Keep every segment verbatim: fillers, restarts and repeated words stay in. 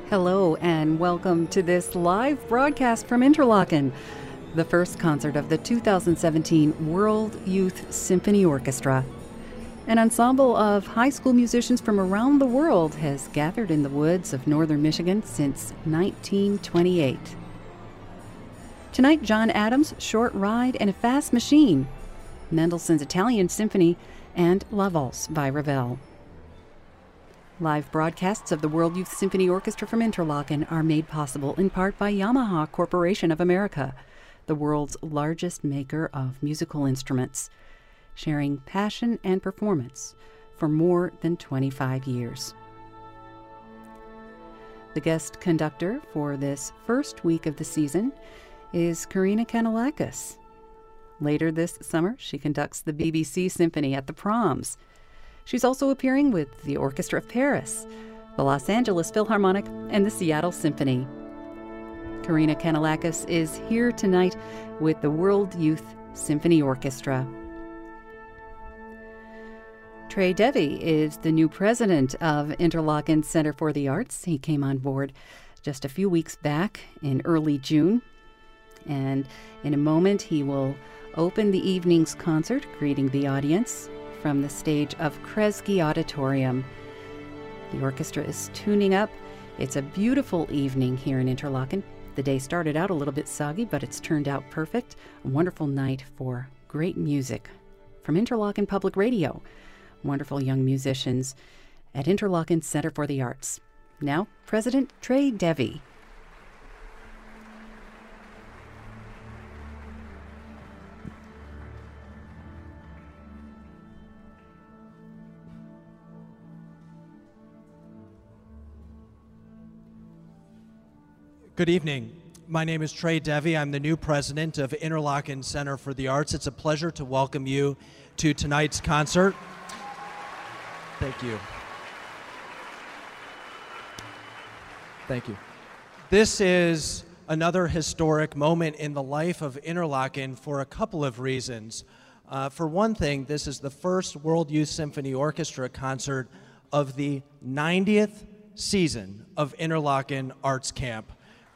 Hello and welcome to this live broadcast from Interlochen, the first concert of the two thousand seventeen World Youth Symphony Orchestra. An ensemble of high school musicians from around the world has gathered in the woods of northern Michigan since nineteen twenty-eight. Tonight, John Adams' Short Ride and a Fast Machine, Mendelssohn's Italian Symphony, and La Valse by Ravel. Live broadcasts of the World Youth Symphony Orchestra from Interlochen are made possible in part by Yamaha Corporation of America, the world's largest maker of musical instruments, sharing passion and performance for more than twenty-five years. The guest conductor for this first week of the season is Karina Kanellakis. Later this summer, she conducts the B B C Symphony at the Proms. She's also appearing with the Orchestra of Paris, the Los Angeles Philharmonic, and the Seattle Symphony. Karina Kanellakis is here tonight with the World Youth Symphony Orchestra. Trey Devey is the new president of Interlochen Center for the Arts. He came on board just a few weeks back in early June. And in a moment, he will open the evening's concert, greeting the audience from the stage of Kresge Auditorium. The orchestra is tuning up. It's a beautiful evening here in Interlochen. The day started out a little bit soggy, but it's turned out perfect. A wonderful night for great music from Interlochen Public Radio. Wonderful young musicians at Interlochen Center for the Arts. Now, President Trey Devey. Good evening. My name is Trey Devey. I'm the new president of Interlochen Center for the Arts. It's a pleasure to welcome you to tonight's concert. Thank you. Thank you. This is another historic moment in the life of Interlochen for a couple of reasons. Uh, for one thing, this is the first World Youth Symphony Orchestra concert of the ninetieth season of Interlochen Arts Camp.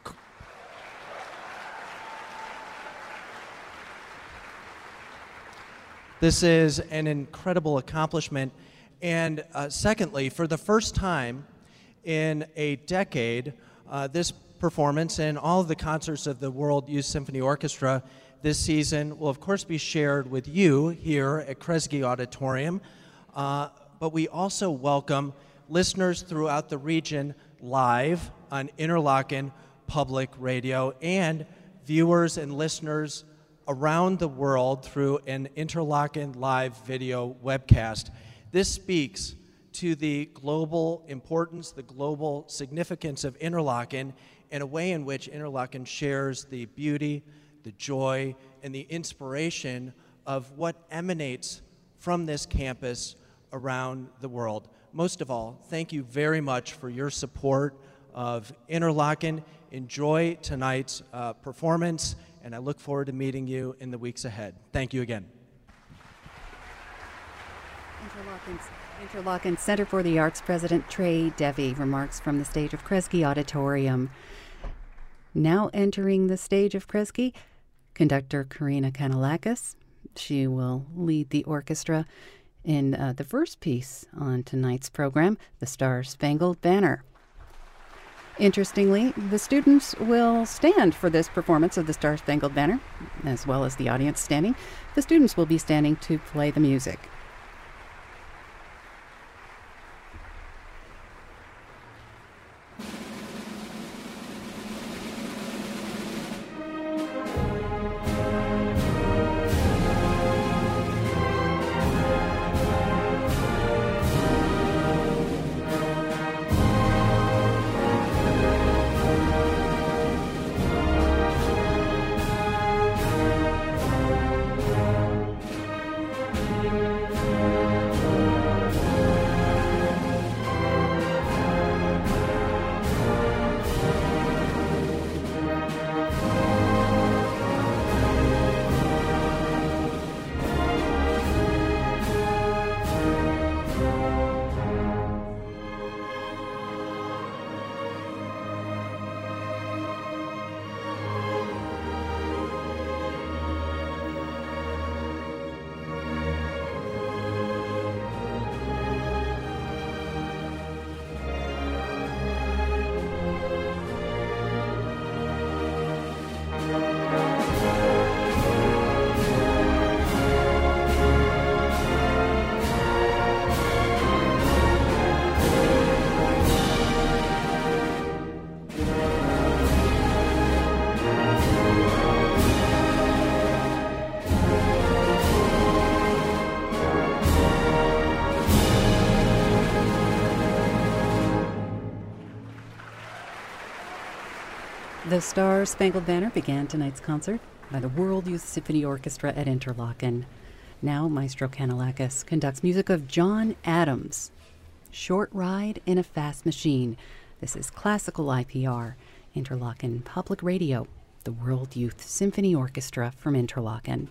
This is an incredible accomplishment. And uh, secondly, for the first time in a decade, uh, this performance and all of the concerts of the World Youth Symphony Orchestra this season will of course be shared with you here at Kresge Auditorium, uh, but we also welcome listeners throughout the region live on Interlochen Public Radio and viewers and listeners around the world through an Interlochen live video webcast. This speaks to the global importance, the global significance of Interlochen, and a way in which Interlochen shares the beauty, the joy, and the inspiration of what emanates from this campus around the world. Most of all, thank you very much for your support of Interlochen. Enjoy tonight's uh, performance, and I look forward to meeting you in the weeks ahead. Thank you again. Interlochen Center for the Arts President Trey Devey, remarks from the stage of Kresge Auditorium. Now entering the stage of Kresge, conductor Karina Kanellakis. She will lead the orchestra in uh, the first piece on tonight's program, the Star-Spangled Banner. Interestingly, the students will stand for this performance of the Star-Spangled Banner, as well as the audience standing. The students will be standing to play the music. The Star Spangled Banner began tonight's concert by the World Youth Symphony Orchestra at Interlochen. Now Maestro Kanellakis conducts music of John Adams. Short Ride in a Fast Machine. This is classical I P R, Interlochen Public Radio, the World Youth Symphony Orchestra from Interlochen.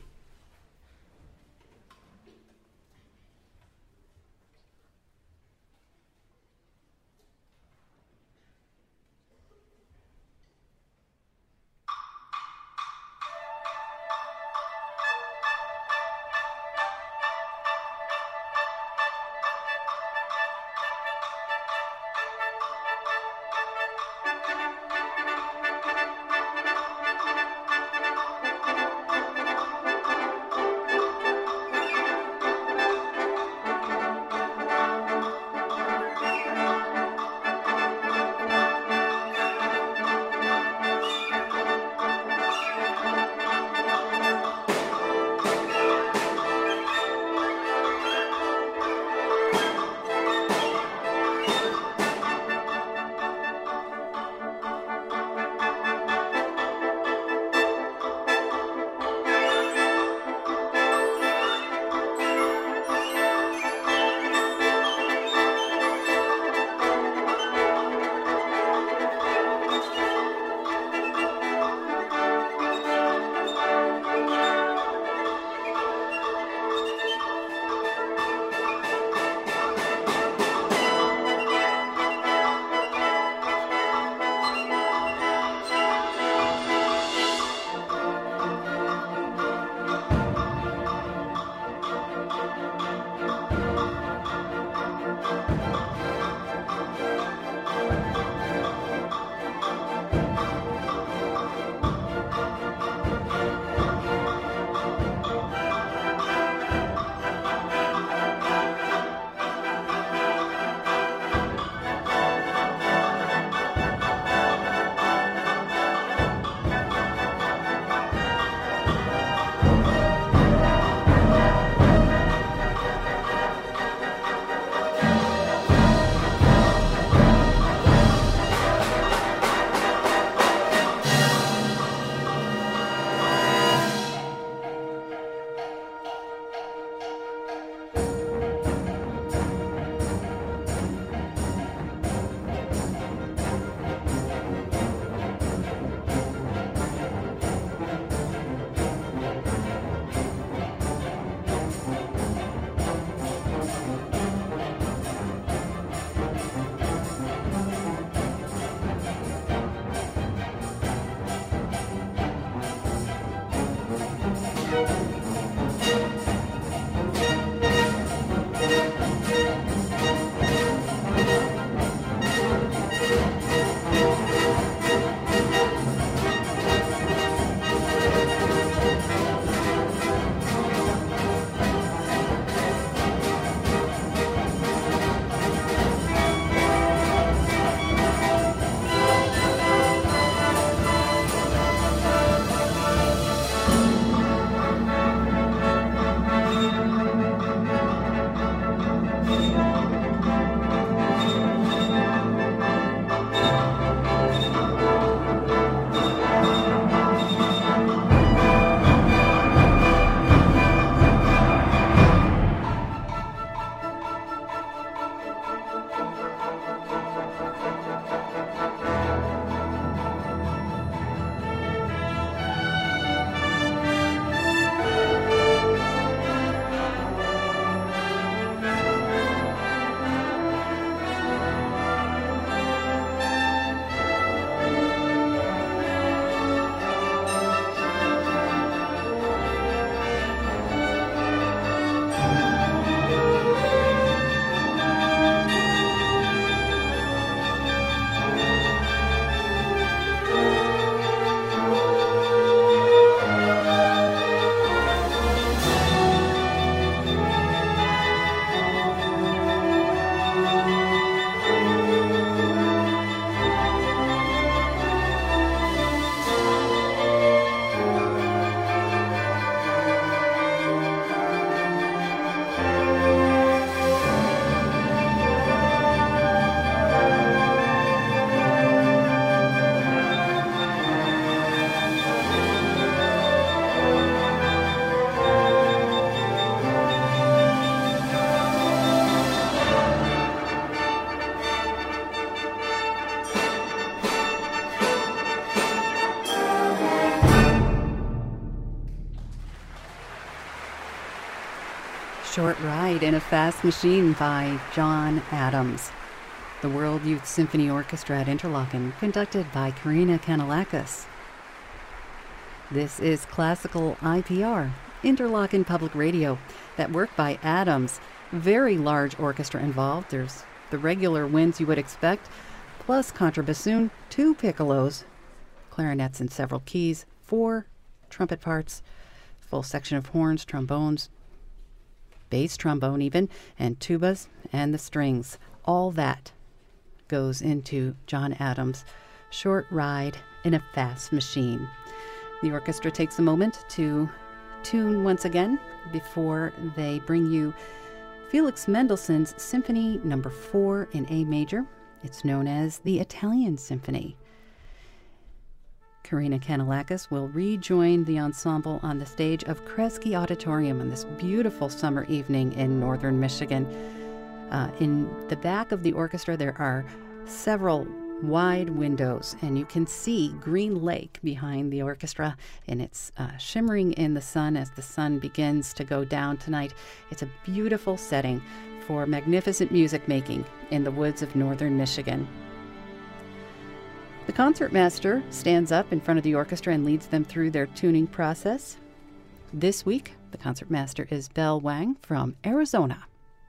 Short Ride in a Fast Machine by John Adams. The World Youth Symphony Orchestra at Interlochen, conducted by Karina Kanellakis. This is Classical I P R, Interlochen Public Radio, that work by Adams. Very large orchestra involved. There's the regular winds you would expect, plus contrabassoon, two piccolos, clarinets in several keys, four trumpet parts, full section of horns, trombones, bass trombone even, and tubas, and the strings. All that goes into John Adams' Short Ride in a Fast Machine. The orchestra takes a moment to tune once again before they bring you Felix Mendelssohn's Symphony Number four in A major. It's known as the Italian Symphony. Karina Kanellakis will rejoin the ensemble on the stage of Kresge Auditorium on this beautiful summer evening in northern Michigan. Uh, in the back of the orchestra, there are several wide windows, and you can see Green Lake behind the orchestra, and it's uh, shimmering in the sun as the sun begins to go down tonight. It's a beautiful setting for magnificent music making in the woods of northern Michigan. The concertmaster stands up in front of the orchestra and leads them through their tuning process. This week, the concertmaster is Belle Wang from Arizona.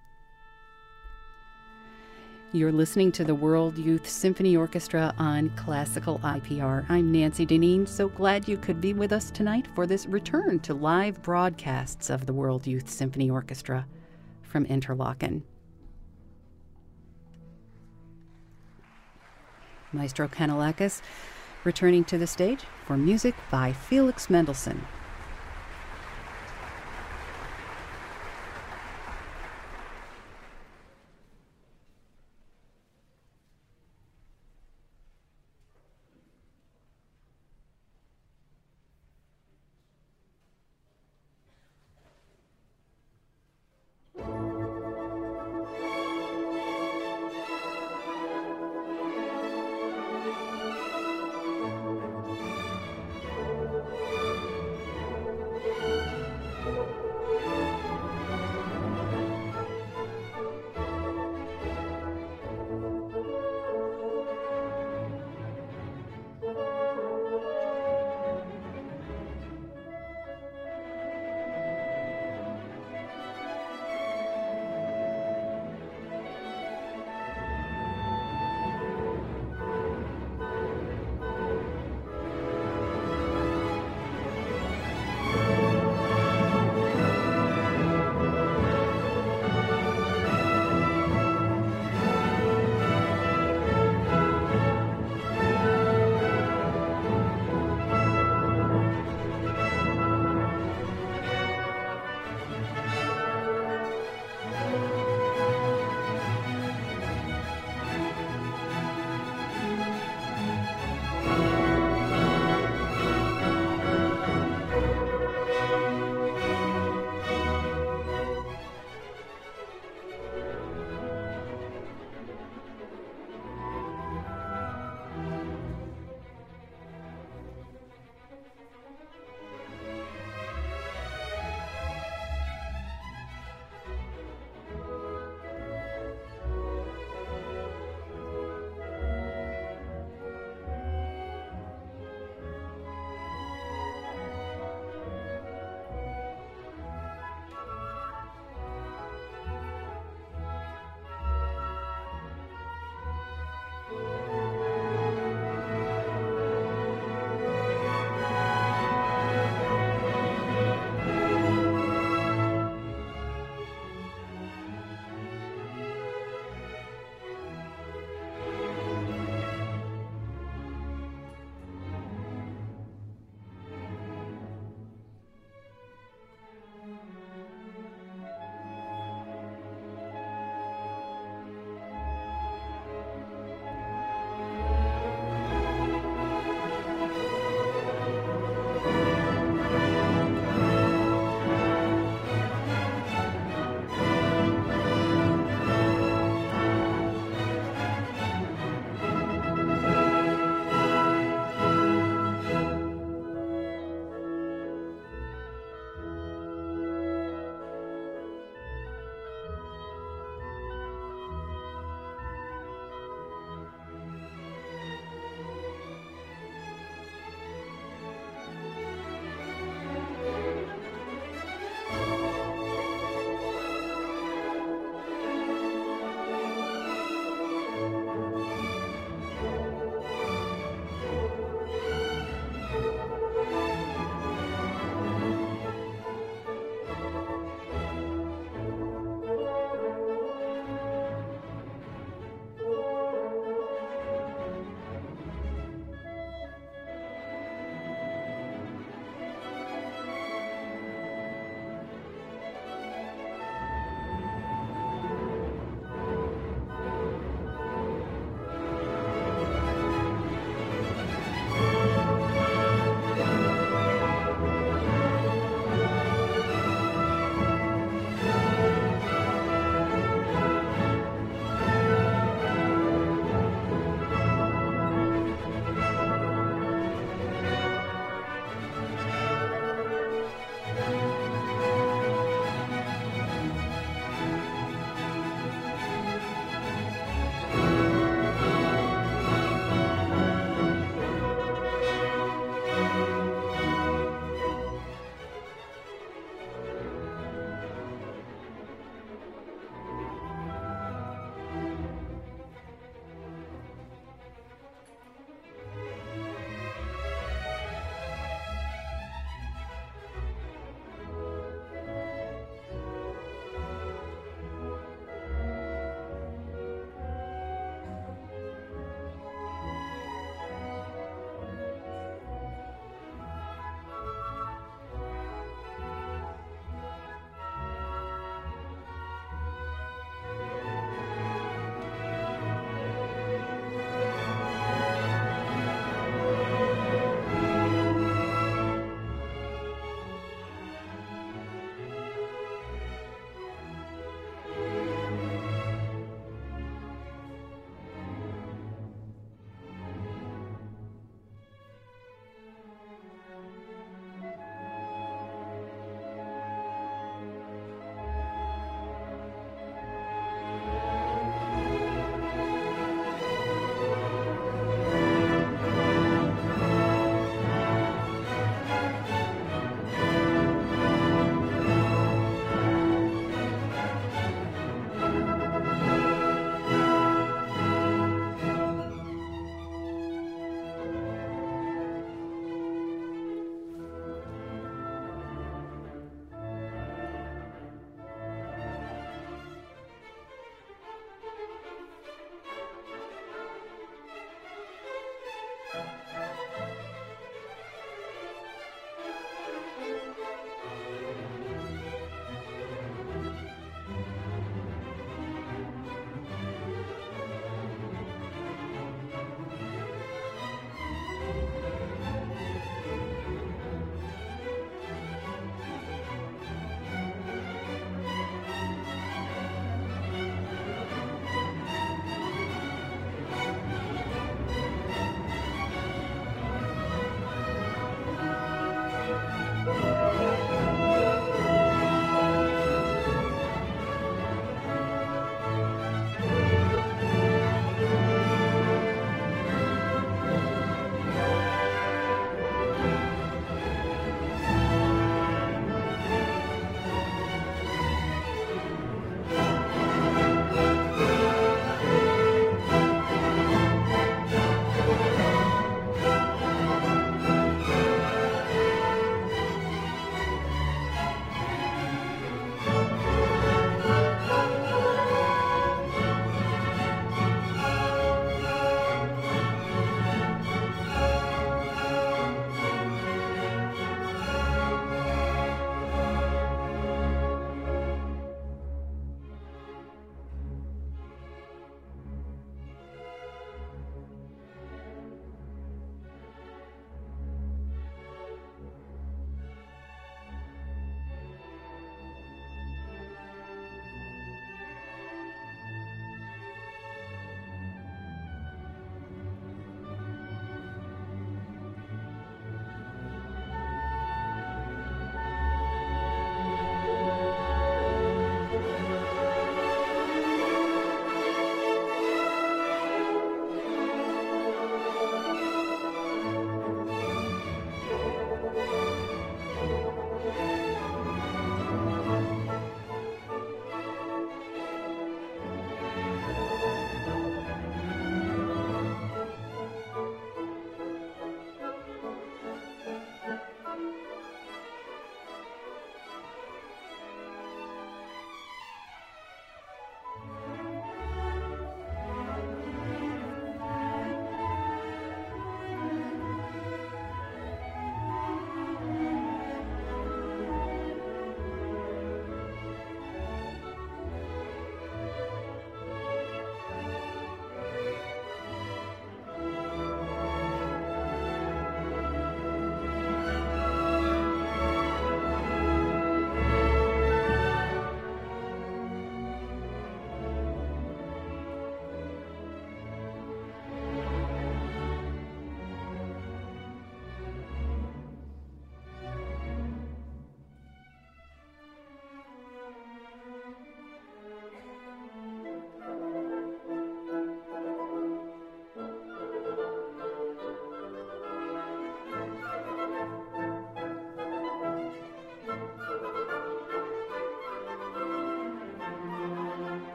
You're listening to the World Youth Symphony Orchestra on Classical I P R. I'm Nancy Deneen. So glad you could be with us tonight for this return to live broadcasts of the World Youth Symphony Orchestra from Interlochen. Maestro Kanellakis returning to the stage for music by Felix Mendelssohn.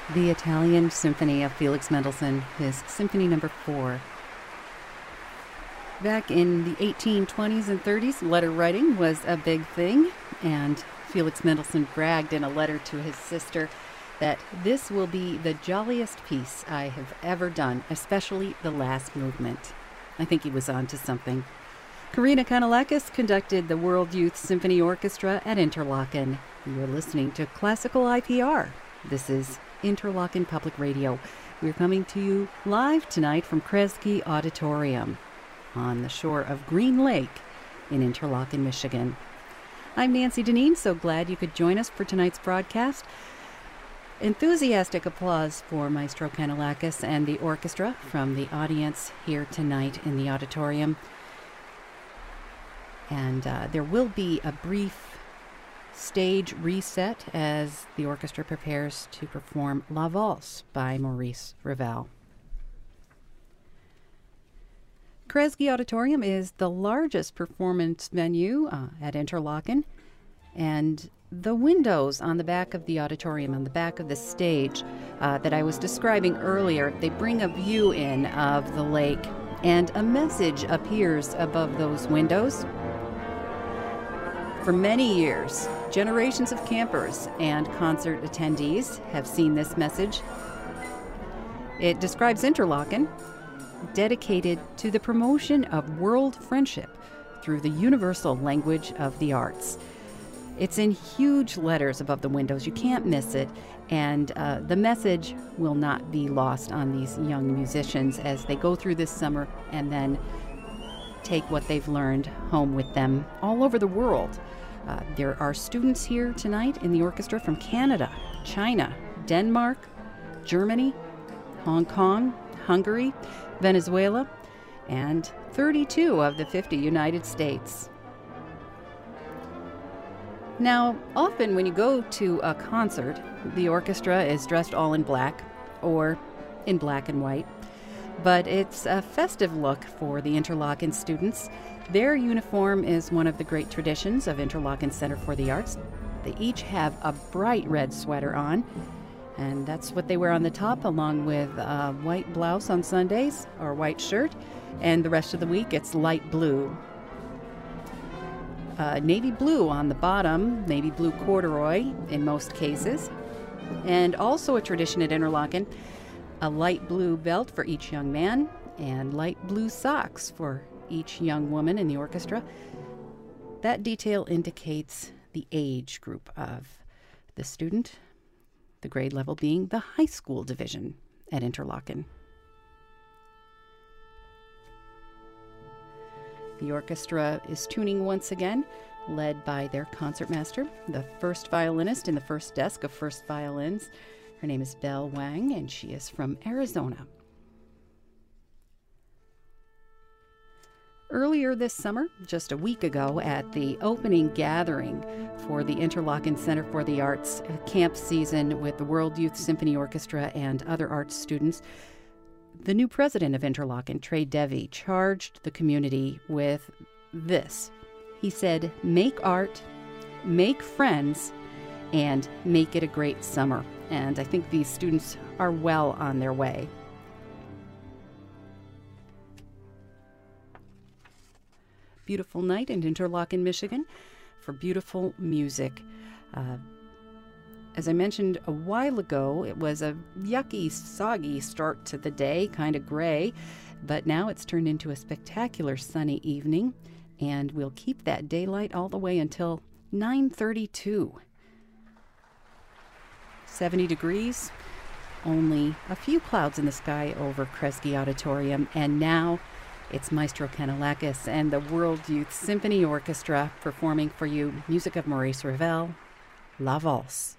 The Italian Symphony of Felix Mendelssohn, his Symphony Number Four. Back in the eighteen twenties and thirties, letter writing was a big thing, and Felix Mendelssohn bragged in a letter to his sister that this will be the jolliest piece I have ever done, especially the last movement. I think he was on to something. Karina Kanellakis conducted the World Youth Symphony Orchestra at Interlochen. You're listening to Classical I P R. This is Interlochen Public Radio. We're coming to you live tonight from Kresge Auditorium on the shore of Green Lake in Interlochen, Michigan. I'm Nancy Deneen, so glad you could join us for tonight's broadcast. Enthusiastic applause for Maestro Kanellakis and the orchestra from the audience here tonight in the auditorium. And uh, there will be a brief stage reset as the orchestra prepares to perform La Valse by Maurice Ravel. Kresge Auditorium is the largest performance venue uh, at Interlochen, and the windows on the back of the auditorium, on the back of the stage uh, that I was describing earlier, they bring a view in of the lake, and a message appears above those windows. For many years, generations of campers and concert attendees have seen this message. It describes Interlochen, dedicated to the promotion of world friendship through the universal language of the arts. It's in huge letters above the windows. You can't miss it. And uh, the message will not be lost on these young musicians as they go through this summer and then take what they've learned home with them all over the world. Uh, there are students here tonight in the orchestra from Canada, China, Denmark, Germany, Hong Kong, Hungary, Venezuela, and thirty-two of the fifty United States. Now, often when you go to a concert, the orchestra is dressed all in black or in black and white. But it's a festive look for the Interlochen students. Their uniform is one of the great traditions of Interlochen Center for the Arts. They each have a bright red sweater on, and that's what they wear on the top, along with a white blouse on Sundays, or white shirt, and the rest of the week it's light blue. Uh, navy blue on the bottom, navy blue corduroy in most cases, and also a tradition at Interlochen, a light blue belt for each young man, and light blue socks for each young woman in the orchestra. That detail indicates the age group of the student, the grade level being the high school division at Interlochen. The orchestra is tuning once again, led by their concertmaster, the first violinist in the first desk of first violins. Her name is Belle Wang, and she is from Arizona. Earlier this summer, just a week ago, at the opening gathering for the Interlochen Center for the Arts camp season with the World Youth Symphony Orchestra and other arts students, the new president of Interlochen, Trey Devi, charged the community with this. He said, "Make art, make friends, and make it a great summer." And I think these students are well on their way. Beautiful night in Interlochen, Michigan, for beautiful music. Uh, as I mentioned a while ago, it was a yucky, soggy start to the day, kind of gray, but now it's turned into a spectacular sunny evening, and we'll keep that daylight all the way until nine thirty-two. seventy degrees, only a few clouds in the sky over Kresge Auditorium, and now it's Maestro Kanellakis and the World Youth Symphony Orchestra performing for you music of Maurice Ravel, La Valse.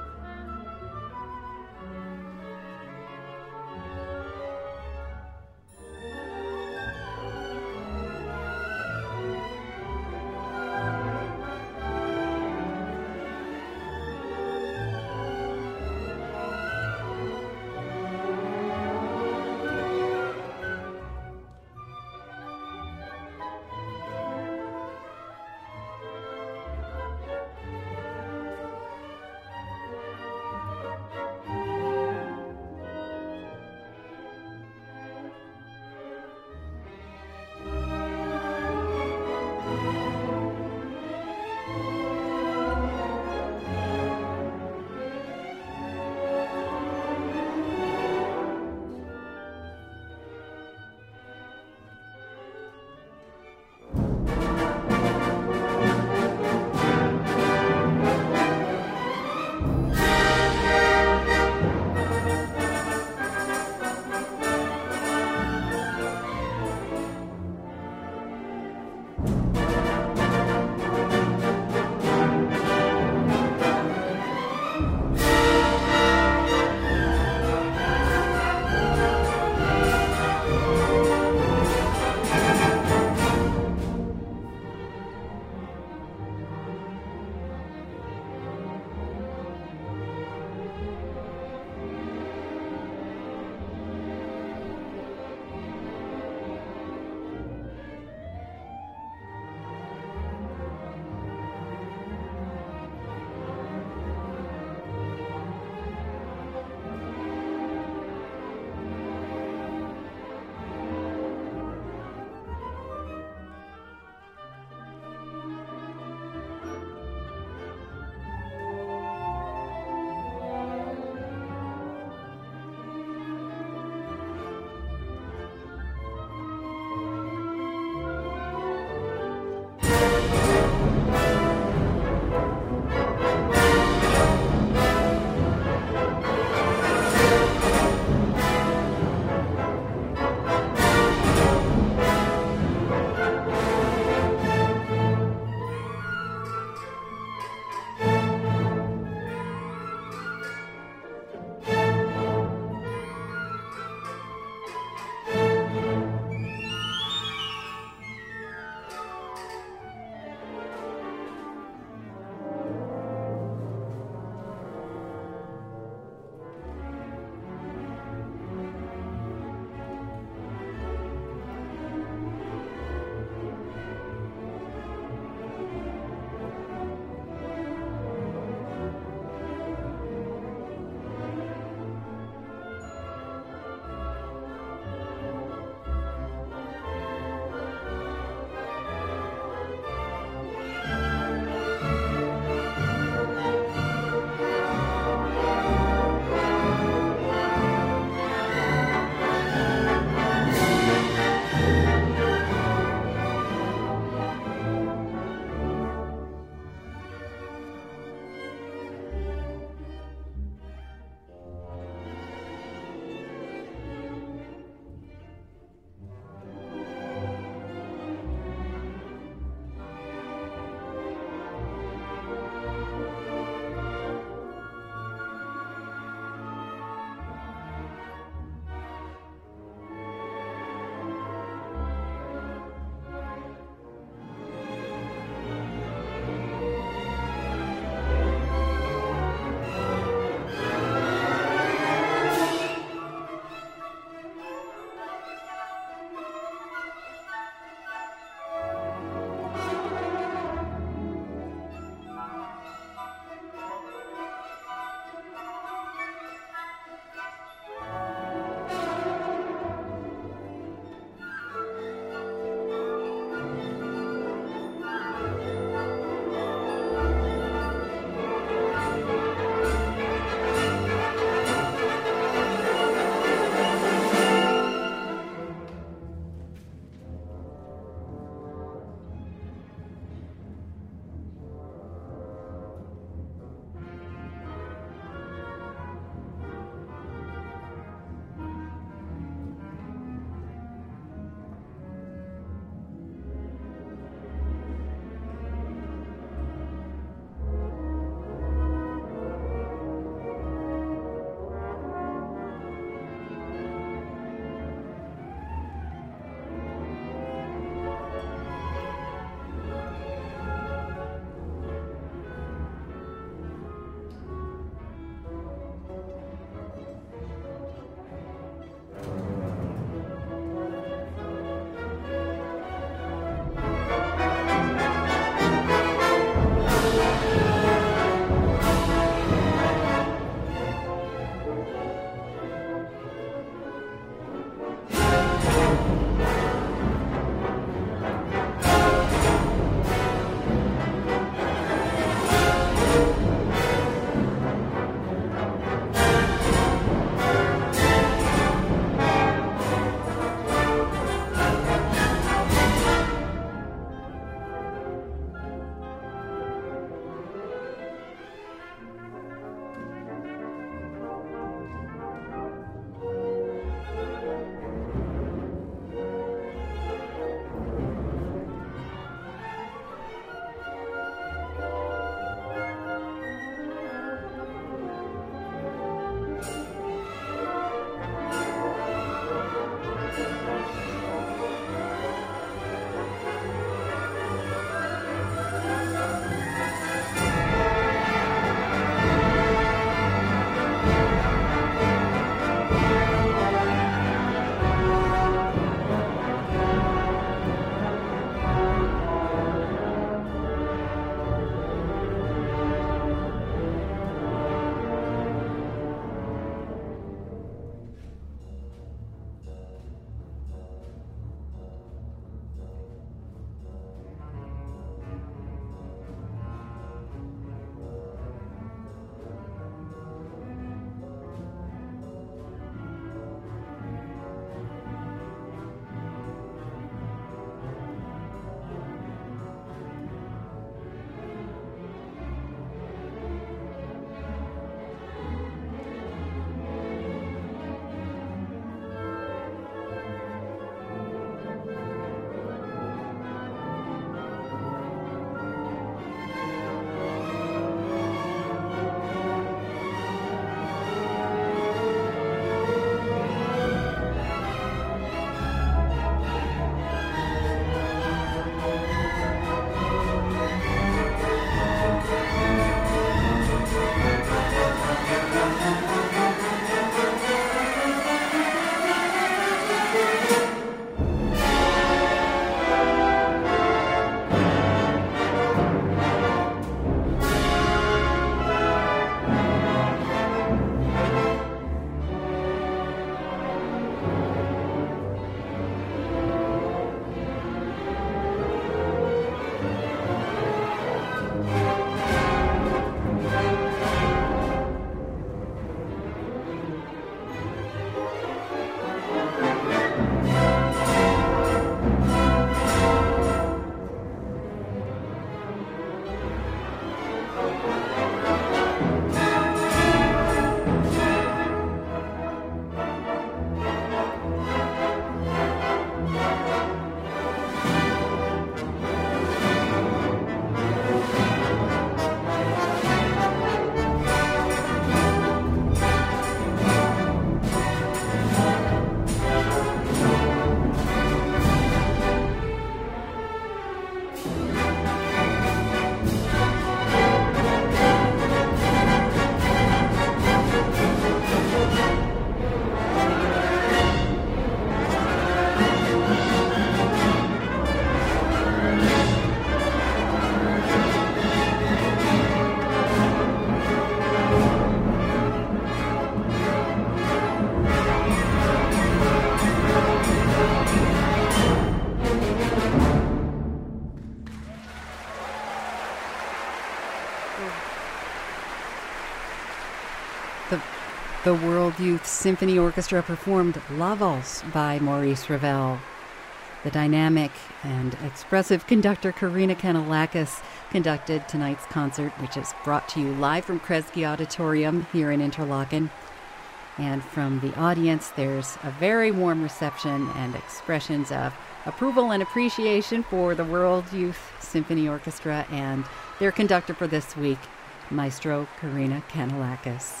The World Youth Symphony Orchestra performed La Valse by Maurice Ravel. The dynamic and expressive conductor Karina Kanellakis conducted tonight's concert, which is brought to you live from Kresge Auditorium here in Interlaken. And from the audience, there's a very warm reception and expressions of approval and appreciation for the World Youth Symphony Orchestra and their conductor for this week, Maestro Karina Kanellakis.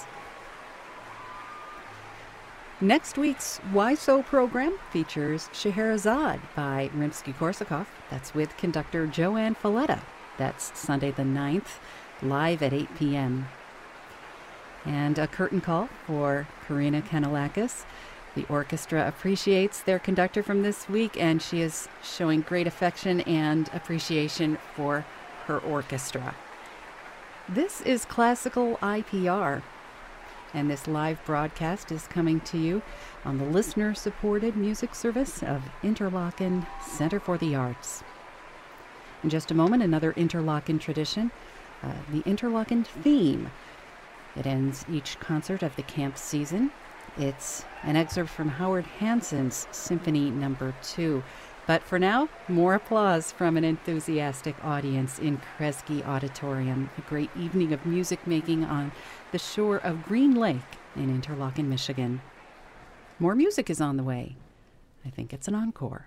Next week's Why So program features Scheherazade by Rimsky-Korsakov. That's with conductor Joanne Falletta. That's Sunday the ninth, live at eight p.m. And a curtain call for Karina Kanellakis. The orchestra appreciates their conductor from this week, and she is showing great affection and appreciation for her orchestra. This is Classical I P R. And this live broadcast is coming to you on the listener-supported music service of Interlaken Center for the Arts. In just a moment, another Interlaken tradition, uh, the Interlaken theme. It ends each concert of the camp season. It's an excerpt from Howard Hanson's Symphony Number Two. But for now, more applause from an enthusiastic audience in Kresge Auditorium, a great evening of music making on the shore of Green Lake in Interlaken, Michigan. More music is on the way. I think it's an encore.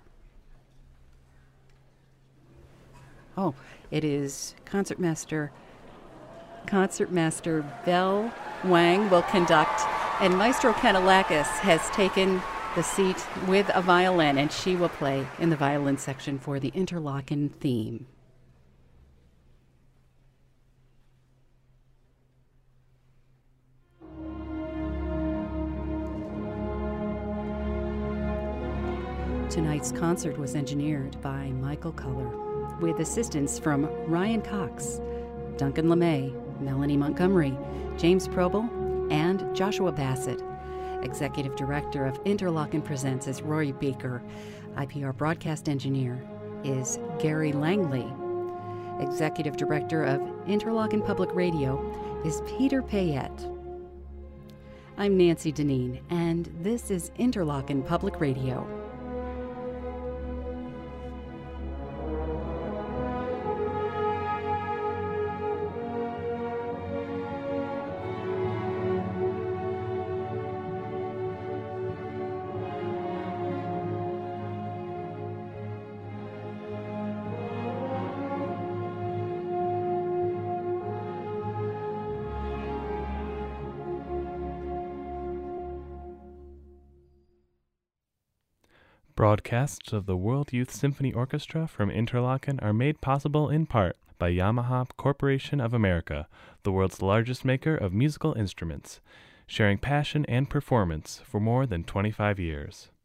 Oh, it is Concertmaster Concertmaster Belle Wang will conduct, and Maestro Kanellakis has taken the seat with a violin, and she will play in the violin section for the Interlaken theme. Tonight's concert was engineered by Michael Culler, with assistance from Ryan Cox, Duncan LeMay, Melanie Montgomery, James Probel, and Joshua Bassett. Executive Director of Interlaken Presents is Rory Baker. I P R broadcast engineer is Gary Langley. Executive Director of Interlaken Public Radio is Peter Payette. I'm Nancy Deneen, and this is Interlaken Public Radio. Broadcasts of the World Youth Symphony Orchestra from Interlaken are made possible in part by Yamaha Corporation of America, the world's largest maker of musical instruments, sharing passion and performance for more than twenty-five years.